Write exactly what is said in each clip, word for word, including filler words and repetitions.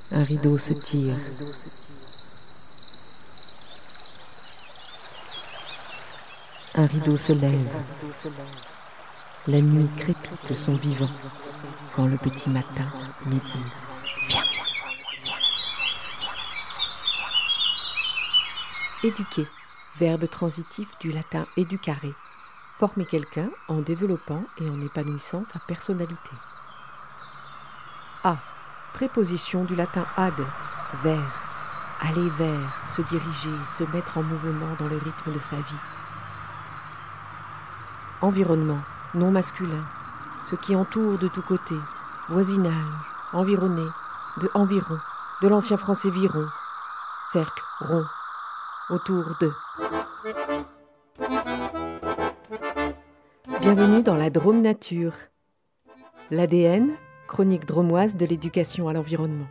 Un rideau se tire. Un rideau se lève. La nuit crépite son vivant quand le petit matin nous dit « Viens, viens, viens, viens, viens, viens. » Éduquer, verbe transitif du latin educare, former quelqu'un en développant et en épanouissant sa personnalité. A. Préposition du latin ad, vers, aller vers, se diriger, se mettre en mouvement dans le rythme de sa vie. Environnement, nom masculin, ce qui entoure de tous côtés, voisinage, environné, de environ, de l'ancien français viron, cercle, rond, autour de. Bienvenue dans la Drôme Nature, l'A D N, chronique dromoise de l'éducation à l'environnement.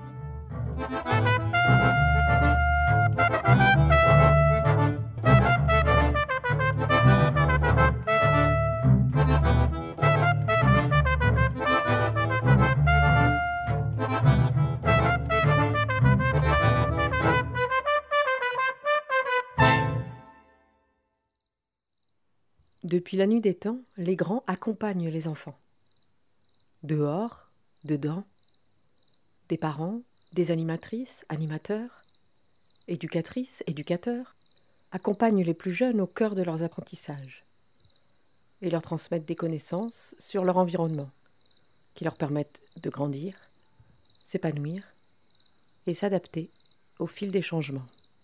Depuis la nuit des temps, les grands accompagnent les enfants. Dehors, dedans, des parents, des animatrices, animateurs, éducatrices, éducateurs, accompagnent les plus jeunes au cœur de leurs apprentissages et leur transmettent des connaissances sur leur environnement qui leur permettent de grandir, s'épanouir et s'adapter au fil des changements.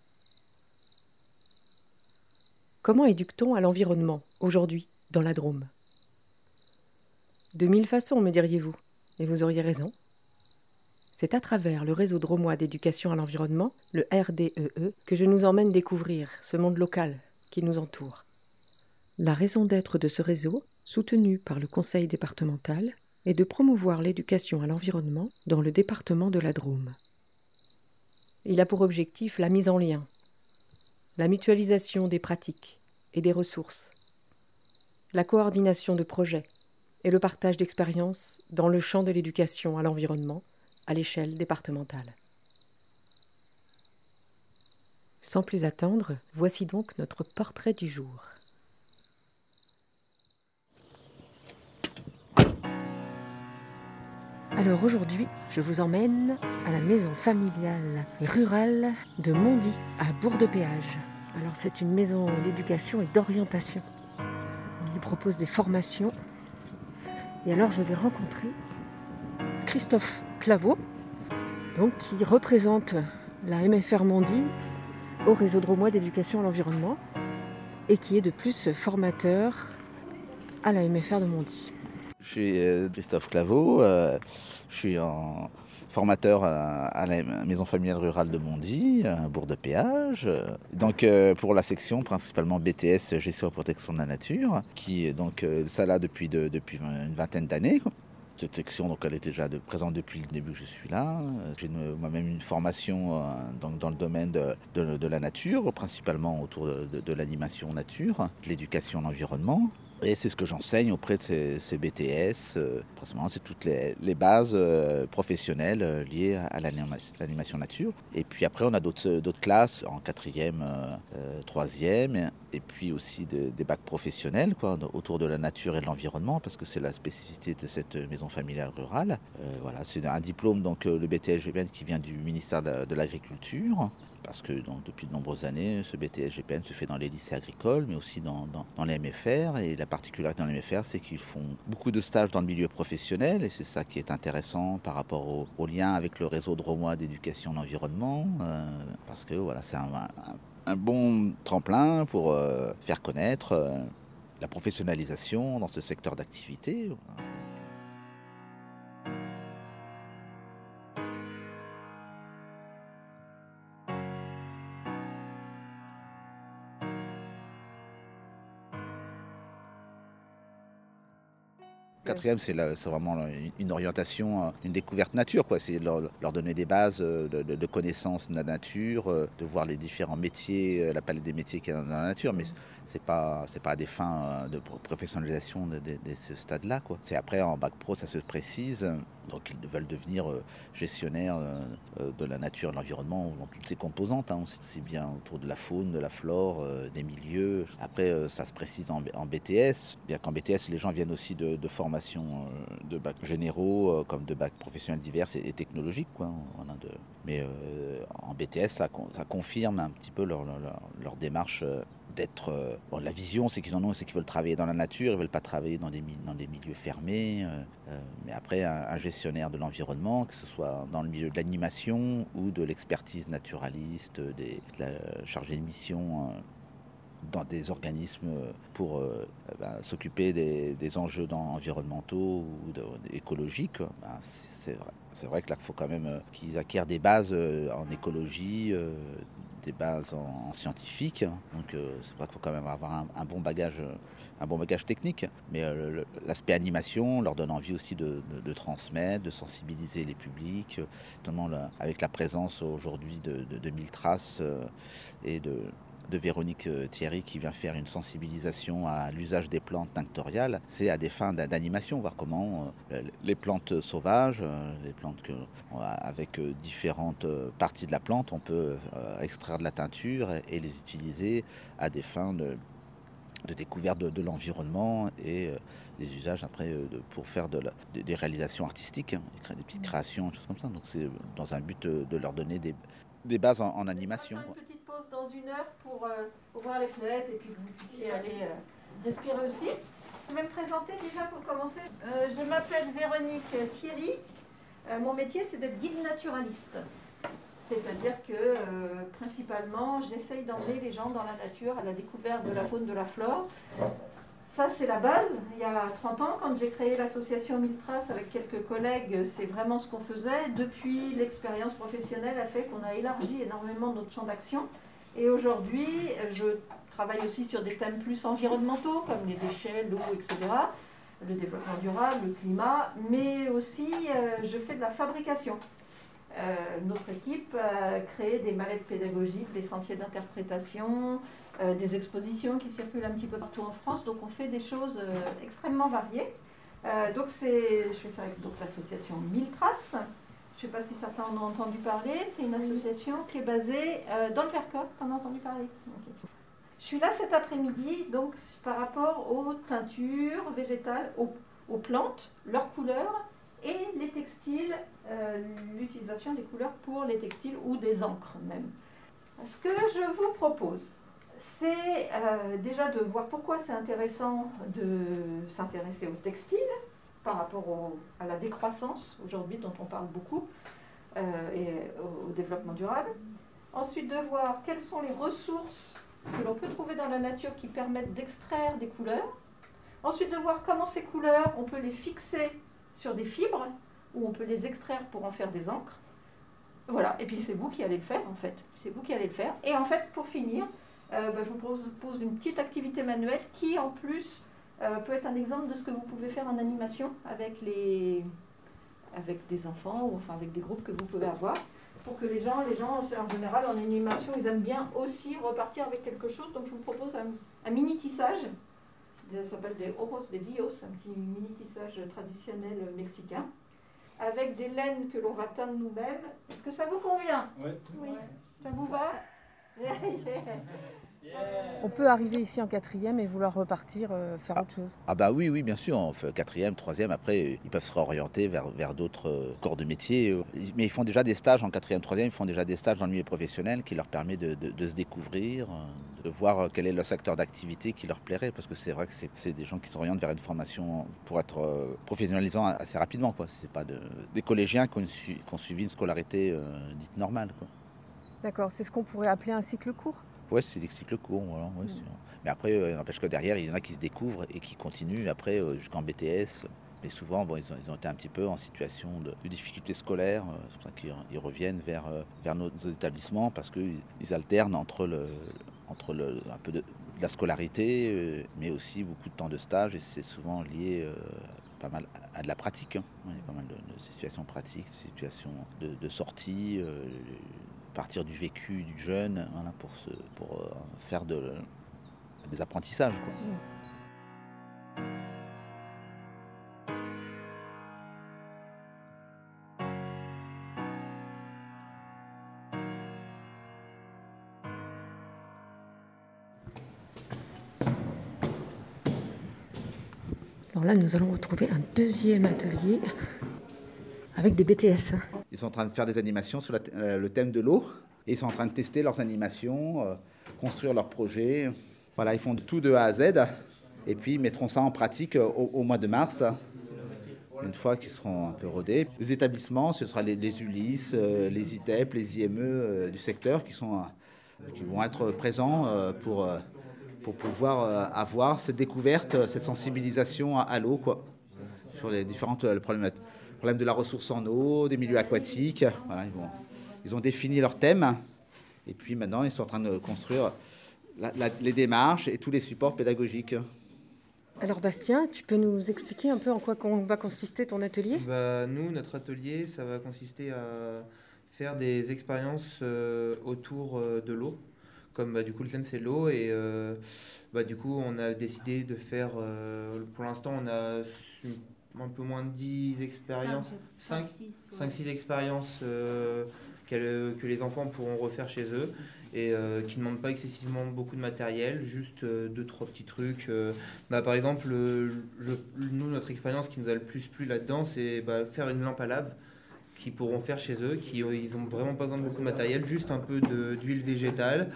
Comment éduque-t-on à l'environnement, aujourd'hui, dans la Drôme ? De mille façons, me diriez-vous, et vous auriez raison. C'est à travers le réseau drômois d'éducation à l'environnement, le R D E E, que je nous emmène découvrir ce monde local qui nous entoure. La raison d'être de ce réseau, soutenu par le conseil départemental, est de promouvoir l'éducation à l'environnement dans le département de la Drôme. Il a pour objectif la mise en lien, la mutualisation des pratiques et des ressources, la coordination de projets et le partage d'expériences dans le champ de l'éducation à l'environnement à l'échelle départementale. Sans plus attendre, voici donc notre portrait du jour. Alors aujourd'hui, je vous emmène à la maison familiale et rurale de Mondy, à Bourg-de-Péage. Alors c'est une maison d'éducation et d'orientation. On y propose des formations. Et alors je vais rencontrer Christophe Claveau, donc, qui représente la M F R Mondy au réseau drômois d'éducation à l'environnement et qui est de plus formateur à la M F R de Mondy. Je suis euh, Christophe Claveau, euh, je suis en formateur à, à la maison familiale rurale de Mondy, à Bourg-de-Péage. Donc euh, pour la section principalement B T S, gestion et protection de la nature, qui est donc euh, ça là depuis, de, depuis une vingtaine d'années, quoi. Cette section, donc, elle est déjà de, présente depuis le début que je suis là. J'ai une, moi-même une formation euh, dans, dans le domaine de, de, de la nature, principalement autour de, de, de l'animation nature, de l'éducation à l'environnement. Et c'est ce que j'enseigne auprès de ces, ces B T S. Euh, principalement, c'est toutes les, les bases euh, professionnelles euh, liées à l'animation, l'animation nature. Et puis après, on a d'autres, d'autres classes en quatrième, euh, euh, troisième, et puis aussi de, des bacs professionnels, quoi, autour de la nature et de l'environnement, parce que c'est la spécificité de cette maison familiale rurale. Euh, voilà, c'est un diplôme, donc le B T S G P N, qui vient du ministère de, de l'Agriculture. Parce que donc, depuis de nombreuses années, ce B T S G P N se fait dans les lycées agricoles, mais aussi dans, dans, dans les M F R. Et la particularité dans les M F R, c'est qu'ils font beaucoup de stages dans le milieu professionnel. Et c'est ça qui est intéressant par rapport au, au lien avec le réseau drômois d'éducation à l'environnement. Euh, parce que voilà, c'est un, un, un bon tremplin pour euh, faire connaître euh, la professionnalisation dans ce secteur d'activité. Quatrième, c'est, la, c'est vraiment une, une orientation, une découverte nature, quoi. C'est leur, leur donner des bases de, de, de connaissances de la nature, de voir les différents métiers, la palette des métiers qu'il y a dans la nature, mais c'est pas, c'est pas à des fins de professionnalisation de, de, de ce stade-là, quoi. C'est après, en bac pro, ça se précise, donc ils veulent devenir gestionnaires de la nature et de l'environnement dans toutes ses composantes, hein, aussi bien autour de la faune, de la flore, des milieux. Après, ça se précise en, en B T S, bien qu'en B T S, les gens viennent aussi de, de formations de bac généraux, comme de bac professionnels divers et, et technologiques, quoi. On a de... Mais euh, en B T S, ça, ça confirme un petit peu leur, leur, leur démarche d'être... Euh, bon, la vision, c'est qu'ils en ont, c'est qu'ils veulent travailler dans la nature, ils ne veulent pas travailler dans des, dans des milieux fermés. Euh, euh, mais après, un, un gestionnaire de l'environnement, que ce soit dans le milieu de l'animation ou de l'expertise naturaliste, des, de la chargée de mission... Euh, dans des organismes pour euh, ben, s'occuper des, des enjeux environnementaux ou de, de, écologiques, ben, c'est, vrai. C'est vrai que là, il faut quand même euh, qu'ils acquièrent des bases euh, en écologie, euh, des bases en, en scientifique. Donc euh, c'est vrai qu'il faut quand même avoir un, un bon bagage, un bon bagage technique. Mais euh, le, l'aspect animation leur donne envie aussi de, de, de transmettre, de sensibiliser les publics, notamment là, avec la présence aujourd'hui de, de, de mille traces euh, et de de Véronique Thierry qui vient faire une sensibilisation à l'usage des plantes tinctoriales, c'est à des fins d'animation, voir comment euh, les plantes sauvages, euh, les plantes que, avec euh, différentes parties de la plante, on peut euh, extraire de la teinture et, et les utiliser à des fins de, de découverte de, de l'environnement et euh, des usages après euh, de, pour faire de la, de, des réalisations artistiques, hein, des petites créations, des choses comme ça. Donc c'est dans un but de leur donner des, des bases en, en animation. On va faire une petite pause dans une heure pour euh, ouvrir les fenêtres et puis que vous puissiez aller euh, respirer aussi. Je vais me présenter déjà pour commencer. Euh, je m'appelle Véronique Thierry. Euh, mon métier, c'est d'être guide naturaliste. C'est-à-dire que euh, principalement, j'essaye d'emmener les gens dans la nature, à la découverte de la faune, de la flore. Ça, c'est la base. Il y a trente ans, quand j'ai créé l'association mille traces avec quelques collègues, c'est vraiment ce qu'on faisait. Depuis, l'expérience professionnelle a fait qu'on a élargi énormément notre champ d'action. Et aujourd'hui, je travaille aussi sur des thèmes plus environnementaux, comme les déchets, l'eau, et cetera, le développement durable, le climat, mais aussi, euh, je fais de la fabrication. Euh, notre équipe a créé des mallettes pédagogiques, des sentiers d'interprétation, euh, des expositions qui circulent un petit peu partout en France. Donc on fait des choses euh, extrêmement variées. Euh, donc c'est, je fais ça avec donc, l'association mille traces. Je ne sais pas si certains en ont entendu parler. C'est une association qui est basée euh, dans le Vercors. Tu en as entendu parler? Okay. Je suis là cet après-midi donc par rapport aux teintures végétales, aux, aux plantes, leurs couleurs, et les textiles, euh, l'utilisation des couleurs pour les textiles ou des encres même. Ce que je vous propose, c'est euh, déjà de voir pourquoi c'est intéressant de s'intéresser au textile par rapport au, à la décroissance aujourd'hui dont on parle beaucoup euh, et au, au développement durable. Ensuite de voir quelles sont les ressources que l'on peut trouver dans la nature qui permettent d'extraire des couleurs. Ensuite de voir comment ces couleurs, on peut les fixer sur des fibres, où on peut les extraire pour en faire des encres. Voilà, et puis c'est vous qui allez le faire en fait. C'est vous qui allez le faire. Et en fait, pour finir, euh, bah, je vous propose une petite activité manuelle qui en plus euh, peut être un exemple de ce que vous pouvez faire en animation avec les avec des enfants ou enfin avec des groupes que vous pouvez avoir, pour que les gens, les gens en général en animation, ils aiment bien aussi repartir avec quelque chose. Donc je vous propose un, un mini tissage. Ça s'appelle des oros, des dios, un petit mini tissage traditionnel mexicain, avec des laines que l'on va teindre nous-mêmes. Est-ce que ça vous convient? Oui. Oui. Ça vous va? On peut arriver ici en quatrième et vouloir repartir euh, faire ah. autre chose. Ah bah oui, oui, bien sûr. On fait quatrième, troisième. Après, ils peuvent se réorienter vers, vers d'autres euh, corps de métier. Mais ils font déjà des stages en quatrième, troisième. Ils font déjà des stages dans le milieu professionnel qui leur permet de, de, de se découvrir, de voir quel est le secteur d'activité qui leur plairait. Parce que c'est vrai que c'est, c'est des gens qui s'orientent vers une formation pour être euh, professionnalisant assez rapidement, quoi. C'est pas de, des collégiens qui ont, su, qui ont suivi une scolarité euh, dite normale, quoi. D'accord, c'est ce qu'on pourrait appeler un cycle court. Ouais, c'est des cycles courts. Voilà, ouais, mmh. Mais après, euh, il n'empêche que derrière, il y en a qui se découvrent et qui continuent après euh, jusqu'en B T S. Mais souvent, bon, ils, ont, ils ont été un petit peu en situation de, de difficultés scolaires. Euh, c'est pour ça qu'ils ils reviennent vers, euh, vers nos, nos établissements parce qu'ils ils alternent entre, le, entre le, un peu de, de la scolarité, euh, mais aussi beaucoup de temps de stage. Et c'est souvent lié euh, pas mal à de la pratique. Hein. Il y a pas mal de, de situations pratiques, de situations de, de sortie, euh, partir du vécu du jeune, voilà, pour, se, pour euh, faire de, des apprentissages, quoi. Mmh. Alors là, nous allons retrouver un deuxième atelier avec des B T S. Ils sont en train de faire des animations sur la, euh, le thème de l'eau. Et ils sont en train de tester leurs animations, euh, construire leurs projets. Voilà, ils font tout de A à Z. Et puis, ils mettront ça en pratique au, au mois de mars, une fois qu'ils seront un peu rodés. Les établissements, ce sera les, les Ulysse, euh, les I T E P, les I M E euh, du secteur qui, sont, euh, qui vont être présents euh, pour... Euh, pour pouvoir euh, avoir cette découverte, cette sensibilisation à, à l'eau, quoi, sur les différentes euh, problèmes, problèmes de la ressource en eau, des milieux aquatiques. Voilà, ils, vont, ils ont défini leur thème, et puis maintenant ils sont en train de construire la, la, les démarches et tous les supports pédagogiques. Alors Bastien, tu peux nous expliquer un peu en quoi va consister ton atelier ? Bah, nous, notre atelier, ça va consister à faire des expériences euh, autour euh, de l'eau. Comme bah, du coup le thème c'est l'eau et euh, bah, du coup on a décidé de faire, euh, pour l'instant on a un peu moins de dix expériences, cinq six expériences euh, que les enfants pourront refaire chez eux et euh, qui ne demandent pas excessivement beaucoup de matériel, juste euh, deux trois petits trucs. Euh, bah, par exemple, le, le, nous notre expérience qui nous a le plus plu là-dedans c'est bah, faire une lampe à lave qu'ils pourront faire chez eux, qui ils ont vraiment pas besoin de beaucoup de matériel, juste un peu de, d'huile végétale,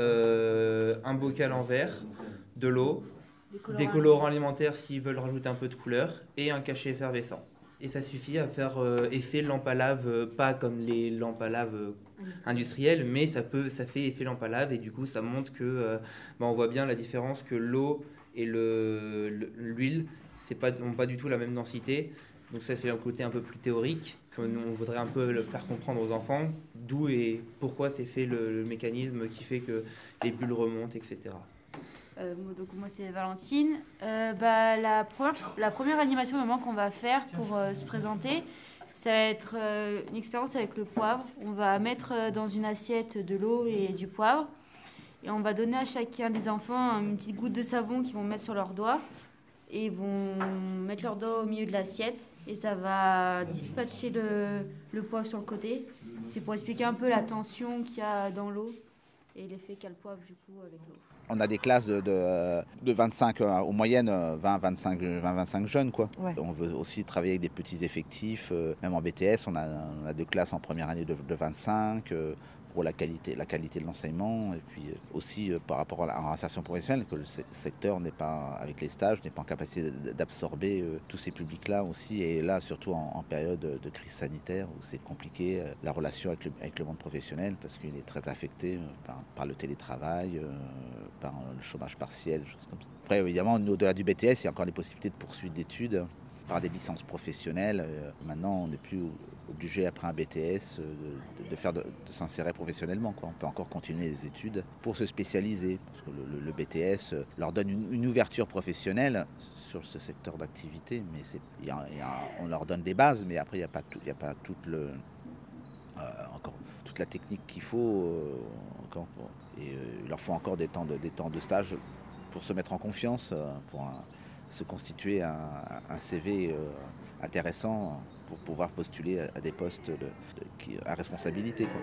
euh, un bocal en verre, de l'eau, des colorants, des colorants alimentaires s'ils veulent rajouter un peu de couleur, et un cachet effervescent. Et ça suffit à faire euh, effet lampe à lave, euh, pas comme les lampes à lave euh, industrielles, mais ça, peut, ça fait effet lampe à lave, et du coup ça montre que euh, bah, on voit bien la différence que l'eau et le, le, l'huile n'ont pas, pas du tout la même densité. Donc ça c'est un côté un peu plus théorique que nous on voudrait un peu le faire comprendre aux enfants, d'où et pourquoi c'est fait le, le mécanisme qui fait que les bulles remontent, et cetera. Euh, donc moi c'est Valentine. Euh, bah, la, première, la première animation moment qu'on va faire pour euh, se présenter, ça va être euh, une expérience avec le poivre. On va mettre euh, dans une assiette de l'eau et du poivre et on va donner à chacun des enfants une petite goutte de savon qu'ils vont mettre sur leurs doigts. Et ils vont mettre leur doigt au milieu de l'assiette et ça va dispatcher le, le poivre sur le côté. C'est pour expliquer un peu la tension qu'il y a dans l'eau et l'effet qu'a le poivre du coup avec l'eau. On a des classes de, de, de vingt-cinq, euh, aux moyennes vingt à vingt-cinq jeunes, quoi. Ouais. On veut aussi travailler avec des petits effectifs, euh, même en B T S, on a, on a deux classes en première année de, de vingt-cinq, euh, pour la qualité, la qualité de l'enseignement, et puis aussi euh, par rapport à l'insertion professionnelle, que le secteur n'est pas, avec les stages, n'est pas en capacité d'absorber euh, tous ces publics-là aussi, et là surtout en, en période de crise sanitaire, où c'est compliqué, euh, la relation avec le, avec le monde professionnel, parce qu'il est très affecté euh, par, par le télétravail, euh, par le chômage partiel, choses comme ça. Après, évidemment, au-delà du B T S, il y a encore des possibilités de poursuite d'études par des licences professionnelles. Euh, maintenant, on n'est plus obligé, après un B T S, de, de, de, faire de, de s'insérer professionnellement, quoi. On peut encore continuer les études pour se spécialiser. Parce que le, le, le B T S leur donne une, une ouverture professionnelle sur ce secteur d'activité, mais c'est, y a, y a, on leur donne des bases, mais après, il n'y a pas, tout, y a pas toute, le, euh, encore, toute la technique qu'il faut. Euh, encore, pour, et euh, il leur faut encore des temps de, des temps de stage pour se mettre en confiance, euh, pour un, se constituer un, un C V euh, intéressant pour pouvoir postuler à, à des postes de, de, qui, à responsabilité, quoi.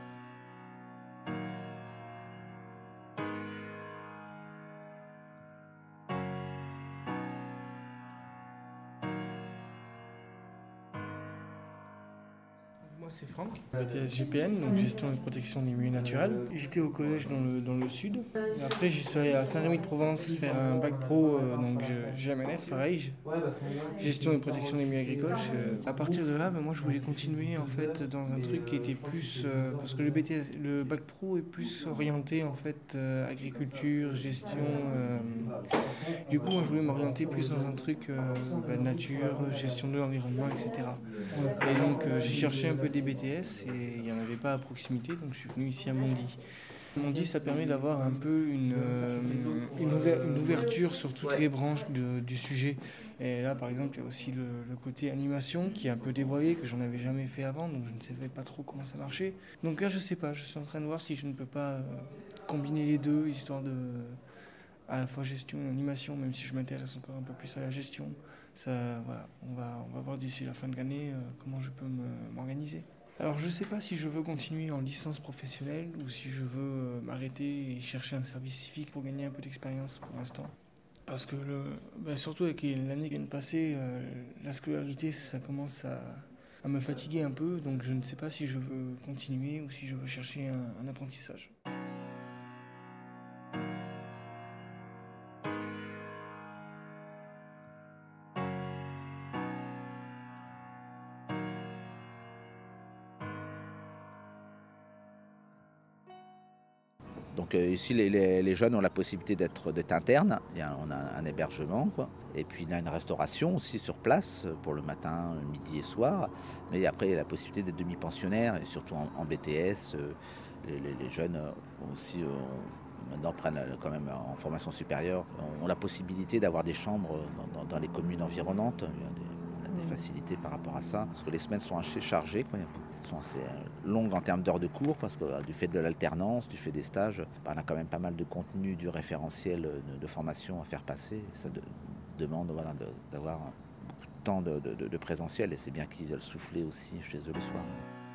Moi c'est Franck, B T S G P N, donc gestion et protection des milieux naturels. J'étais au collège dans le, dans le sud. Et après je suis allé à Saint-Rémy-de-Provence faire un bac pro, euh, donc G M N F, pareil, gestion et protection des milieux agricoles. Je, à partir de là, ben, moi je voulais continuer en fait dans un truc qui était plus, euh, parce que le B T S, le bac pro est plus orienté en fait euh, agriculture, gestion. Euh, du coup moi je voulais m'orienter plus dans un truc euh, ben, nature, gestion de l'environnement, et cetera. Et donc euh, j'ai cherché un peu des B T S et il n'y en avait pas à proximité, donc je suis venu ici à Mondy. Mondy, ça permet d'avoir un peu une, euh, une, ouver- une ouverture sur toutes les branches de, du sujet. Et là, par exemple, il y a aussi le, le côté animation qui est un peu dévoyé, que j'en avais jamais fait avant, donc je ne savais pas trop comment ça marchait. Donc là, je sais pas, je suis en train de voir si je ne peux pas euh, combiner les deux, histoire de à la fois gestion et animation, même si je m'intéresse encore un peu plus à la gestion. Ça, voilà, on va, on va voir d'ici la fin de l'année euh, comment je peux me, m'organiser. Alors je ne sais pas si je veux continuer en licence professionnelle ou si je veux euh, m'arrêter et chercher un service civique pour gagner un peu d'expérience pour l'instant. Parce que le, ben surtout avec l'année qui vient de passer, euh, la scolarité, ça commence à, à me fatiguer un peu, donc je ne sais pas si je veux continuer ou si je veux chercher un, un apprentissage. Donc euh, ici, les, les, les jeunes ont la possibilité d'être, d'être internes. Il y a, on a un hébergement, quoi. Et puis il y a une restauration aussi sur place pour le matin, le midi et soir. Mais après, il y a la possibilité d'être demi-pensionnaires, et surtout en, en B T S. Euh, les, les, les jeunes aussi, euh, maintenant, prennent quand même en formation supérieure, ont la possibilité d'avoir des chambres dans, dans, dans les communes environnantes. Il y a des, on a des facilités par rapport à ça, parce que les semaines sont assez chargées, quoi. Sont assez longues en termes d'heures de cours, parce que du fait de l'alternance, du fait des stages, bah, on a quand même pas mal de contenu du référentiel de, de formation à faire passer. Ça de, demande voilà, de, d'avoir beaucoup de temps de, de, de présentiel, et c'est bien qu'ils aient le souffler aussi chez eux le soir.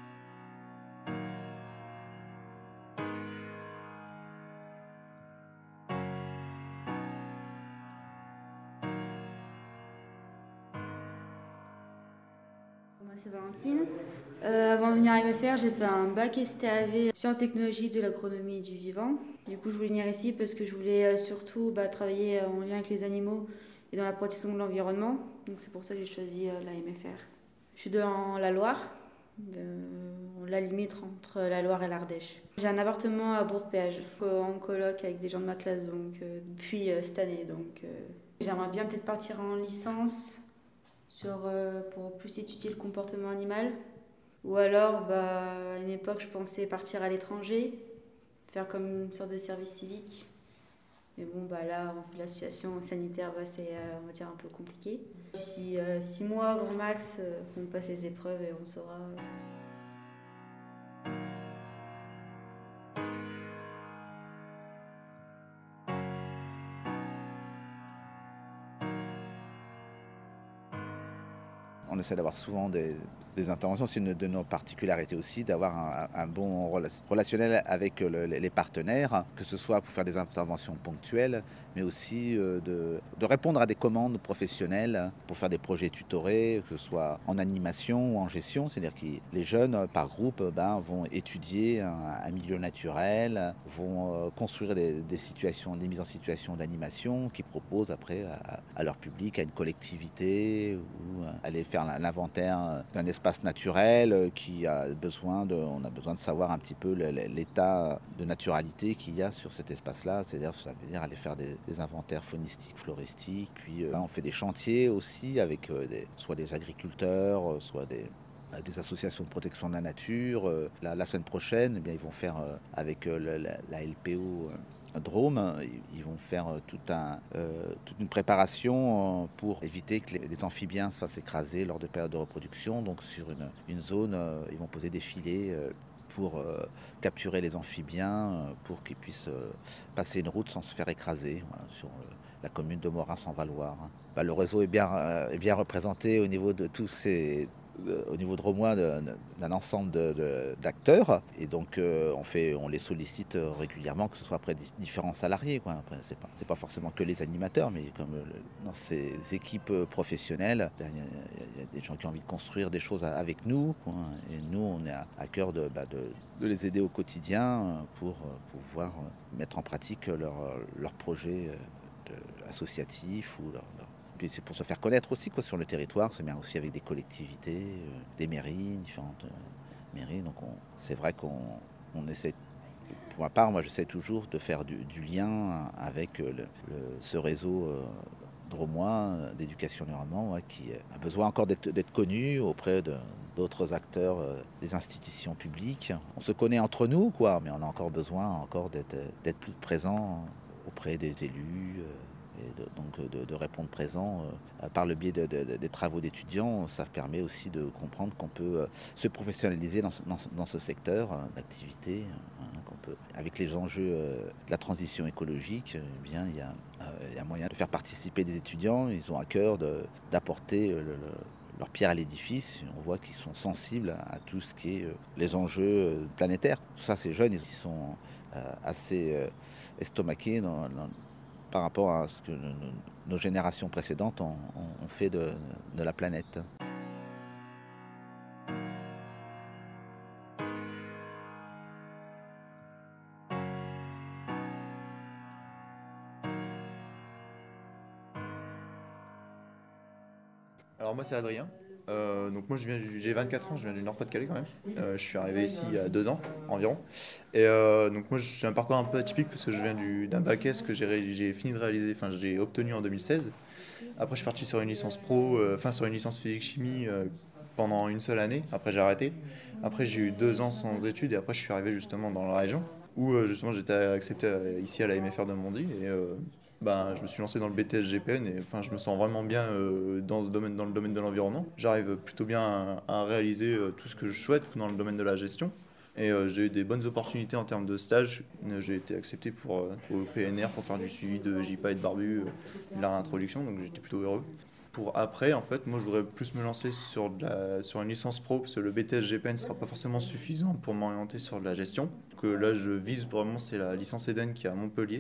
Moi, c'est Valentine. Euh, avant de venir à M F R, j'ai fait un bac S T A V, sciences technologiques de l'agronomie et du vivant. Du coup, je voulais venir ici parce que je voulais euh, surtout bah, travailler euh, en lien avec les animaux et dans la protection de l'environnement. Donc c'est pour ça que j'ai choisi euh, la M F R. Je suis dans la Loire, euh, la limite entre la Loire et l'Ardèche. J'ai un appartement à Bourg-de-Péage, en coloc avec des gens de ma classe donc, euh, depuis euh, cette année. Donc, euh, j'aimerais bien peut-être partir en licence sur, euh, pour plus étudier le comportement animal. Ou alors, bah, à une époque, je pensais partir à l'étranger, faire comme une sorte de service civique. Mais bon, bah là, la situation sanitaire, bah, c'est, euh, on va dire, un peu compliqué. D'ici euh, six mois, grand max, euh, on passe les épreuves et on saura... Euh... On essaie d'avoir souvent des, des interventions. C'est une de nos particularités aussi, d'avoir un, un bon relationnel avec le, les partenaires, que ce soit pour faire des interventions ponctuelles, mais aussi de, de répondre à des commandes professionnelles pour faire des projets tutorés, que ce soit en animation ou en gestion. C'est-à-dire que les jeunes, par groupe, ben, vont étudier un, un milieu naturel, vont construire des, des situations, des mises en situation d'animation qu'ils proposent après à, à leur public, à une collectivité, ou aller faire l'inventaire d'un espace naturel qui a besoin de, on a besoin de savoir un petit peu l'état de naturalité qu'il y a sur cet espace-là. C'est-à-dire, ça veut dire aller faire des, des inventaires faunistiques, floristiques. Puis euh, on fait des chantiers aussi avec euh, des, soit des agriculteurs, soit des, des associations de protection de la nature. Euh, la, la semaine prochaine, eh bien, ils vont faire euh, avec euh, la, la, la L P O euh, Drôme, ils vont faire euh, tout un, euh, toute une préparation euh, pour éviter que les, les amphibiens soient écrasés lors de périodes de reproduction. Donc sur une, une zone, euh, ils vont poser des filets euh, pour euh, capturer les amphibiens, euh, pour qu'ils puissent euh, passer une route sans se faire écraser, voilà, sur euh, la commune de Morin-sans-Valoir. Bah, le réseau est bien, euh, est bien représenté au niveau de tous ces... au niveau de Romois d'un ensemble de, de, d'acteurs, et donc euh, on, fait, on les sollicite régulièrement, que ce soit après différents salariés, quoi. Après, c'est pas, c'est pas forcément que les animateurs, mais comme le, dans ces équipes professionnelles, il y, y, y a des gens qui ont envie de construire des choses avec nous, quoi. Et nous on est à, à cœur de, bah, de, de les aider au quotidien pour, pour pouvoir mettre en pratique leurs leur projets associatifs ou leur, leur Puis c'est pour se faire connaître aussi, quoi, sur le territoire, c'est bien aussi avec des collectivités, euh, des mairies, différentes euh, mairies. Donc on, c'est vrai qu'on on essaie, pour ma part, moi j'essaie toujours de faire du, du lien avec le, le, ce réseau euh, drômois d'éducation et environnement, ouais, qui a besoin encore d'être, d'être connu auprès de, d'autres acteurs, euh, des institutions publiques. On se connaît entre nous, quoi, mais on a encore besoin encore d'être, d'être plus présent auprès des élus. Euh, et de, donc de, de répondre présent euh, par le biais de, de, de, des travaux d'étudiants. Ça permet aussi de comprendre qu'on peut euh, se professionnaliser dans ce, dans ce, dans ce secteur euh, d'activité, hein, qu'on peut, avec les enjeux euh, de la transition écologique, eh bien, il y a, euh, il y a moyen de faire participer des étudiants. Ils ont à cœur de, d'apporter le, le, leur pierre à l'édifice. On voit qu'ils sont sensibles à tout ce qui est euh, les enjeux planétaires. Tout ça, ces jeunes, ils sont euh, assez euh, estomaqués dans, dans, par rapport à ce que nos, nos générations précédentes ont, ont fait de, de la planète. Alors moi c'est Adrien, euh, donc moi je viens du, j'ai vingt-quatre ans, je viens du Nord-Pas-de-Calais quand même. Euh, je suis arrivé ici il y a deux ans environ. Et euh, donc moi j'ai un parcours un peu atypique parce que je viens du, d'un bac S que j'ai, ré, j'ai fini de réaliser, enfin j'ai obtenu en deux mille seize. Après je suis parti sur une licence pro, euh, enfin sur une licence physique-chimie euh, pendant une seule année, après j'ai arrêté. Après j'ai eu deux ans sans études et après je suis arrivé justement dans la région où euh, justement j'étais accepté euh, ici à la M F R de Bondy et euh, ben, je me suis lancé dans le B T S G P N et enfin, je me sens vraiment bien euh, dans, ce domaine, dans le domaine de l'environnement. J'arrive plutôt bien à, à réaliser euh, tout ce que je souhaite dans le domaine de la gestion. Et euh, j'ai eu des bonnes opportunités en termes de stage. J'ai été accepté pour, euh, au P N R pour faire du suivi de J P A et de barbu, euh, de la réintroduction, donc j'étais plutôt heureux. Pour après, en fait, moi je voudrais plus me lancer sur, de la, sur une licence pro, parce que le B T S G P N ne sera pas forcément suffisant pour m'orienter sur de la gestion. Donc euh, là, je vise vraiment, c'est la licence Eden qui est à Montpellier.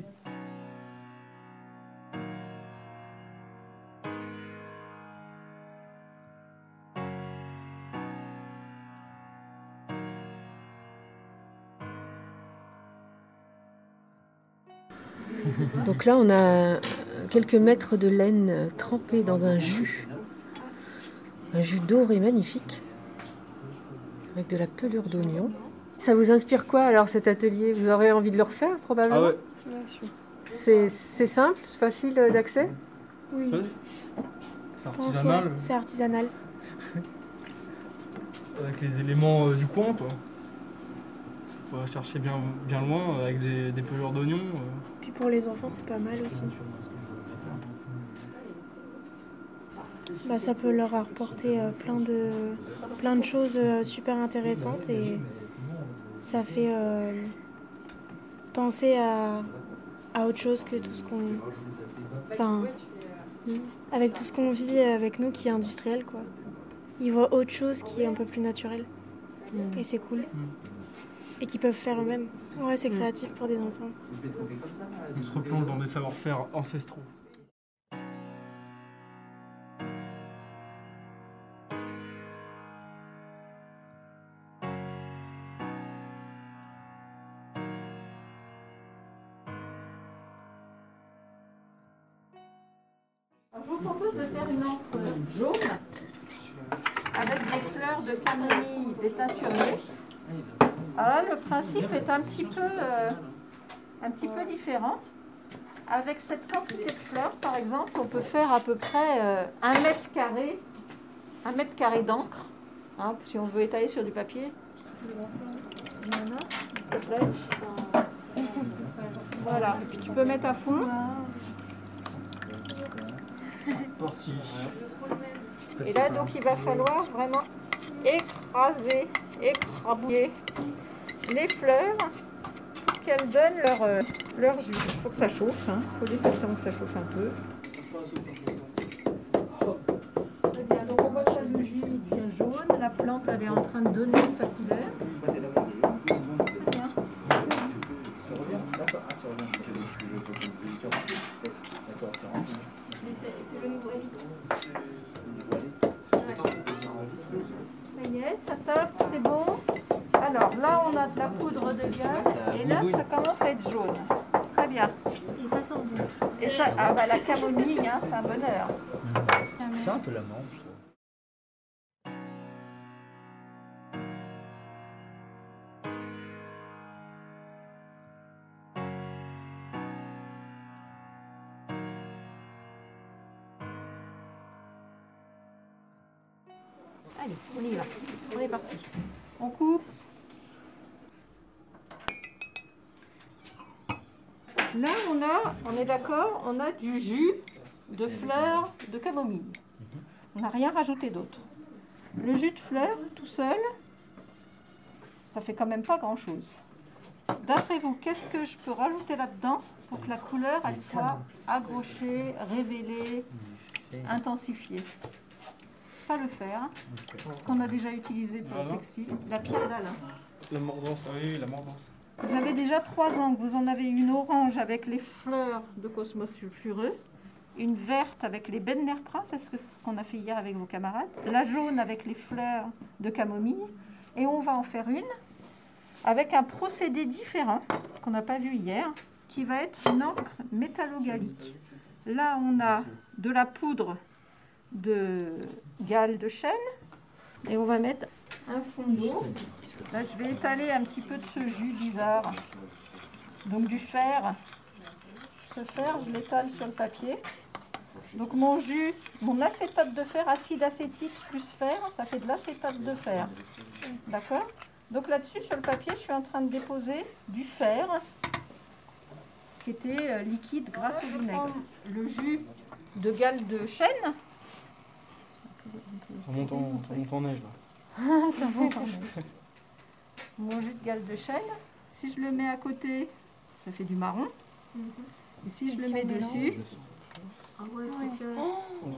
Donc là, on a quelques mètres de laine trempée dans un jus, un jus doré magnifique, avec de la pelure d'oignon. Ça vous inspire quoi alors cet atelier? Vous aurez envie de le refaire probablement? Ah ouais. C'est, c'est simple, c'est facile d'accès? Oui. Ouais. C'est artisanal. Ouais, c'est artisanal. Avec les éléments euh, du coin, quoi. Faut aller chercher bien, bien loin avec des, des pelures d'oignons. Euh. Puis pour les enfants, c'est pas mal aussi. Bah, ça peut leur apporter euh, plein, de, plein de choses euh, super intéressantes et ça fait euh, penser à, à autre chose que tout ce qu'on... Enfin, avec tout ce qu'on vit avec nous qui est industriel, quoi. Ils voient autre chose qui est un peu plus naturel. Mmh. Et c'est cool. Mmh. Et qu'ils peuvent faire eux-mêmes. Ouais, c'est créatif pour des enfants. On se replonge dans des savoir-faire ancestraux. Alors, je vous propose de faire une encre jaune avec des fleurs de camomille déteinturées. Alors là, le principe est un petit peu, euh, un petit peu différent. Avec cette quantité de fleurs, par exemple, on peut faire à peu près euh, un mètre carré, un mètre carré d'encre, hein, si on veut étaler sur du papier. S'il te plaît. Voilà, et puis tu peux mettre à fond. Parti. Et là, donc, il va falloir vraiment écraser, écrabouiller les fleurs pour qu'elles donnent leur, euh, leur jus. Il faut que ça chauffe, il hein. faut laisser le temps que ça chauffe un peu. Très bien, donc on voit que le jus devient jaune, la plante elle est en train de donner sa couleur. Très bien. C'est le nouveau Ça y est, ça tape, c'est bon. Alors là, on a de la poudre de gaz et là, ça commence à être jaune. Très bien. Et ça sent bon. Et ça, ah bah la camomille, hein, c'est un bonheur. C'est un peu la manche. Allez, on y va. On est parti. On coupe. Là, on a, on est d'accord, on a du jus de fleurs de camomille. On n'a rien rajouté d'autre. Le jus de fleurs, tout seul, ça fait quand même pas grand-chose. D'après vous, qu'est-ce que je peux rajouter là-dedans pour que la couleur, elle soit accrochée, révélée, intensifiée? Pas le fer, qu'on a déjà utilisé pour le textile, la pierre d'Alain. La mordance, oui, la mordance. Vous avez déjà trois angles. Vous en avez une orange avec les fleurs de cosmos sulfureux, une verte avec les Benner Prince, c'est ce qu'on a fait hier avec vos camarades, la jaune avec les fleurs de camomille, et on va en faire une avec un procédé différent qu'on n'a pas vu hier, qui va être une encre métallogalique. Là, on a de la poudre de gale de chêne, et on va mettre un fond d'eau. Là, je vais étaler un petit peu de ce jus bizarre, donc du fer. Ce fer, je l'étale sur le papier. Donc mon jus, mon acétate de fer, acide acétique plus fer, ça fait de l'acétate de fer. D'accord? Donc là-dessus, sur le papier, je suis en train de déposer du fer qui était euh, liquide grâce au vinaigre. Le jus de gale de chêne. Ça monte en, ça monte en neige là. Ça monte en neige. Mon jus de gale de chêne, si je le mets à côté, ça fait du marron. Et si je Et le si mets on mélange? dessus, ah ouais, trop classe.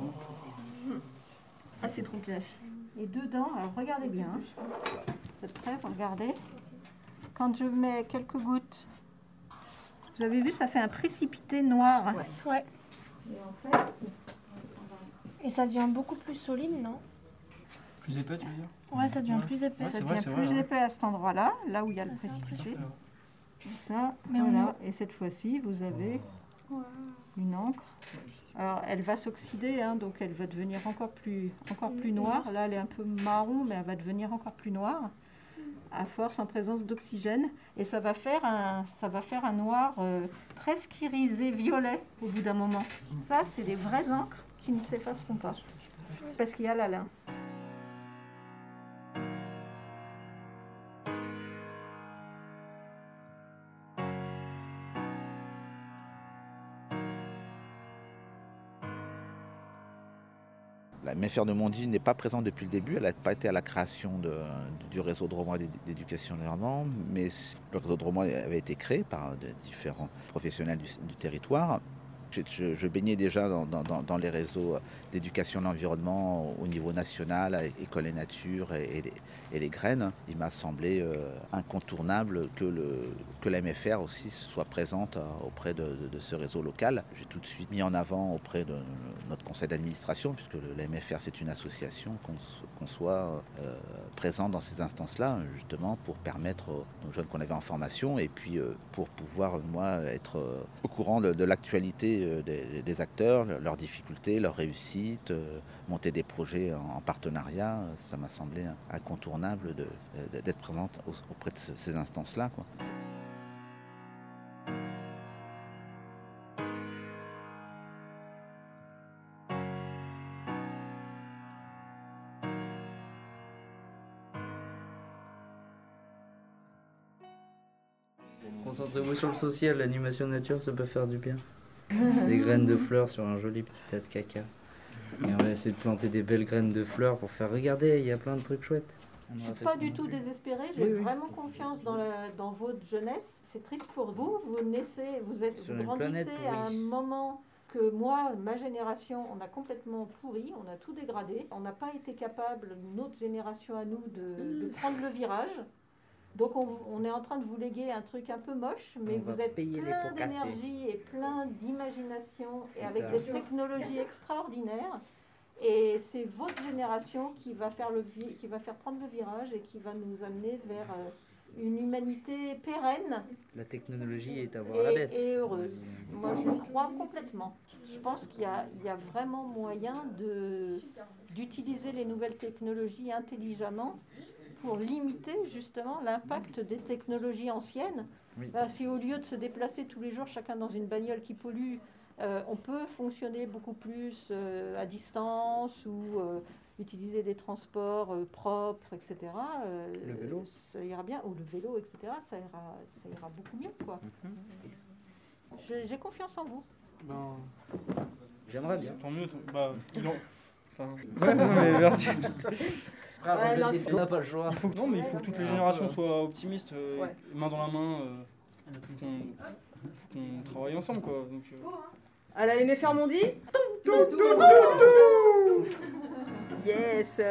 Ah, c'est trop classe. Et dedans, alors regardez bien, hein. Vous êtes prêts pour regarder? Quand je mets quelques gouttes, vous avez vu, ça fait un précipité noir. Ouais. Et en fait, Et ça devient beaucoup plus solide, non? Plus épais, tu veux dire? Ouais, ça devient plus épais. Ouais, ça c'est vrai, devient c'est plus vrai, ouais. épais à cet endroit-là, là où il y a le Ça, c'est précipité. impressionnant. Et ça, Mais on voilà. Et cette fois-ci, vous avez une encre. Alors, elle va s'oxyder, hein, donc elle va devenir encore plus, encore plus noire. Là, elle est un peu marron, mais elle va devenir encore plus noire, à force en présence d'oxygène. Et ça va faire un, ça va faire un noir euh, presque irisé violet au bout d'un moment. Ça, c'est des vraies encres qui ne s'effaceront pas, parce qu'il y a la lin. La M F R de Mondy n'est pas présente depuis le début, elle n'a pas été à la création de, du réseau drômois d'éducation et d'environnement, mais le réseau drômois avait été créé par de différents professionnels du, du territoire. Je, je, je baignais déjà dans, dans, dans les réseaux d'éducation et d'environnement au niveau national, avec École et Nature et, et, les, et les graines. Il m'a semblé euh, incontournable que, le, que la M F R aussi soit présente euh, auprès de, de, de ce réseau local. J'ai tout de suite mis en avant auprès de notre conseil d'administration, puisque le, la M F R c'est une association, qu'on qu'on soit euh, présent dans ces instances-là, justement pour permettre aux, aux jeunes qu'on avait en formation et puis euh, pour pouvoir, moi, être euh, au courant de, de l'actualité Des, des acteurs, leurs difficultés, leurs réussites, euh, monter des projets en, en partenariat, ça m'a semblé incontournable de, de, d'être présente auprès de ce, ces instances-là, quoi. Concentrez-vous sur le social, l'animation nature, ça peut faire du bien. Des graines de fleurs sur un joli petit tas de caca. Et on va essayer de planter des belles graines de fleurs pour faire regarder, il y a plein de trucs chouettes. Je ne suis pas du tout désespérée, j'ai Oui, oui. vraiment confiance dans, la, dans votre jeunesse. C'est triste pour vous, vous naissez, vous, êtes, Sur vous une grandissez planète à un pourrie. moment que moi, ma génération, on a complètement pourri, on a tout dégradé. On n'a pas été capable, notre génération à nous, de, de prendre le virage. Donc on, on est en train de vous léguer un truc un peu moche, mais On vous va êtes payer les plein pots cassés. d'énergie et plein d'imagination et C'est avec ça. des technologies extraordinaires. Et c'est votre génération qui va faire le vi- qui va faire prendre le virage et qui va nous amener vers euh, une humanité pérenne La technologie est à voir la et, baisse. et heureuse. Moi, je crois complètement. Je pense qu'il y a, il y a vraiment moyen de, d'utiliser les nouvelles technologies intelligemment pour limiter justement l'impact des technologies anciennes. Oui. Ben, si au lieu de se déplacer tous les jours chacun dans une bagnole qui pollue, euh, on peut fonctionner beaucoup plus euh, à distance ou euh, utiliser des transports euh, propres, et cetera. euh, Le vélo. Ça ira bien, ou le vélo, et cetera. Ça ira, ça ira beaucoup mieux, quoi. Mhm. Je- J'ai confiance en vous. Ben, J'aimerais bien. tant mieux. tant- Bah, il en- enfin, ouais, non, mais merci. Ouais, non, c'est- On n'a pas le choix. Il faut que, non, mais il faut que toutes les générations soient optimistes, euh, Ouais. main dans la main, euh, faut qu'on faut qu'on travaille ensemble, quoi. Donc, euh, Elle a aimé faire mon dit Yes.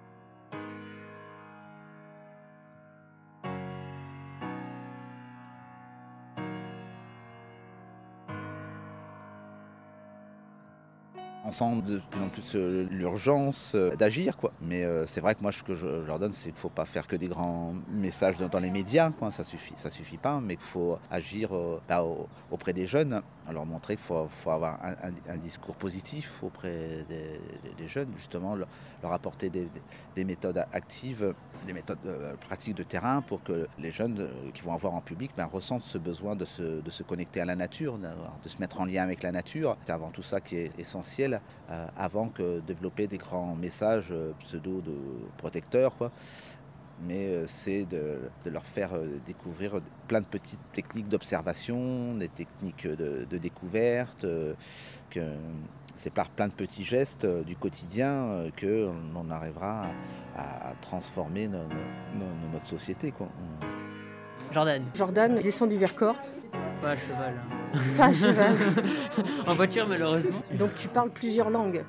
On sent de plus en plus euh, l'urgence euh, d'agir, quoi. Mais euh, c'est vrai que moi, ce que je, je leur donne, c'est qu'il ne faut pas faire que des grands messages dans, dans les médias, quoi. Ça suffit, ça suffit pas, mais qu'il faut agir euh, là, au- auprès des jeunes, leur montrer qu'il faut, faut avoir un, un- un discours positif auprès des, des- des jeunes, justement, leur, leur apporter des, des- des méthodes actives, des méthodes euh, pratiques de terrain pour que les jeunes euh, qui vont avoir en public ben, ressentent ce besoin de se, de se connecter à la nature, d'avoir- de se mettre en lien avec la nature. C'est avant tout ça qui est essentiel. Euh, avant que développer des grands messages euh, pseudo de protecteurs, quoi. Mais euh, c'est de, de leur faire euh, découvrir plein de petites techniques d'observation, des techniques de, de découverte, euh, que c'est par plein de petits gestes euh, du quotidien euh, qu'on on arrivera à, à transformer no- no- no- notre société, quoi. On- Jordan, Jordan, descend du Vercors, pas à cheval. hein. pas à cheval. En voiture, malheureusement. Donc tu parles plusieurs langues.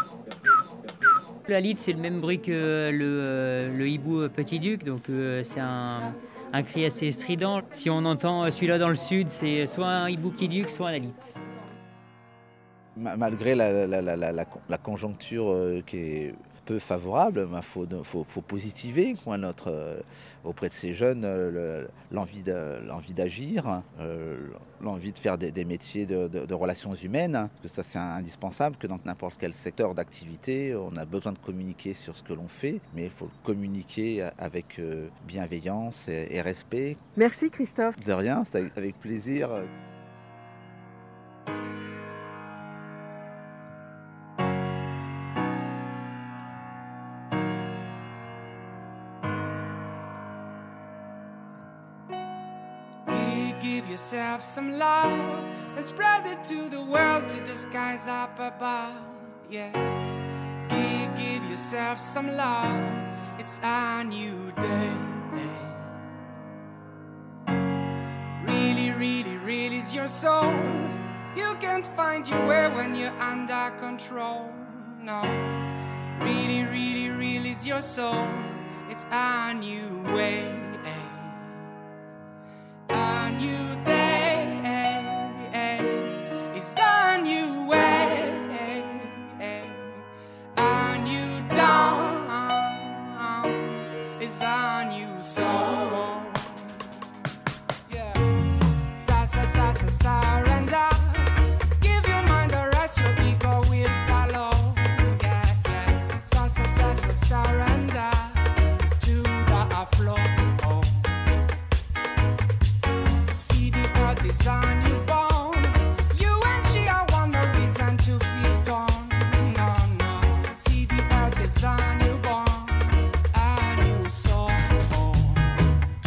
La lite, c'est le même bruit que le, euh, le hibou euh, petit duc, donc euh, c'est un, un cri assez strident. Si on entend euh, celui-là dans le sud, c'est soit un hibou petit duc, soit un lite. Ma- Malgré la, la- la- la- la con- la conjoncture euh, qui est peu favorable, il faut, faut, faut positiver, quoi, notre, euh, auprès de ces jeunes euh, le- l'envie de- l'envie d'agir, euh, l'envie de faire des, des métiers de, de- de relations humaines, hein, parce que ça c'est indispensable, que dans n'importe quel secteur d'activité, on a besoin de communiquer sur ce que l'on fait, mais il faut communiquer avec euh, bienveillance et, et respect. Merci Christophe. De rien, c'est avec, avec plaisir. Give, give yourself some love and spread it to the world, to the skies up above. Yeah. Give, give yourself some love. It's a new day. Really, really, really is your soul. You can't find your way when you're under control. No. Really, really, really is your soul. It's a new way. A new day is a new way. A new dawn is a new soul. Yeah. Sa sa sa sa surrender. Give your mind a rest, your ego will follow. Yeah, yeah. Sa sa sa sa surrender to the flow. Is a newborn. You and she are one no reason to feel torn. No, no. See the earth is a newborn, a new soul.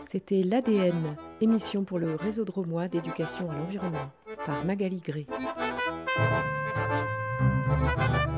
C'était l'A D N, émission pour le réseau drômois d'éducation à l'environnement, par Magali Gray.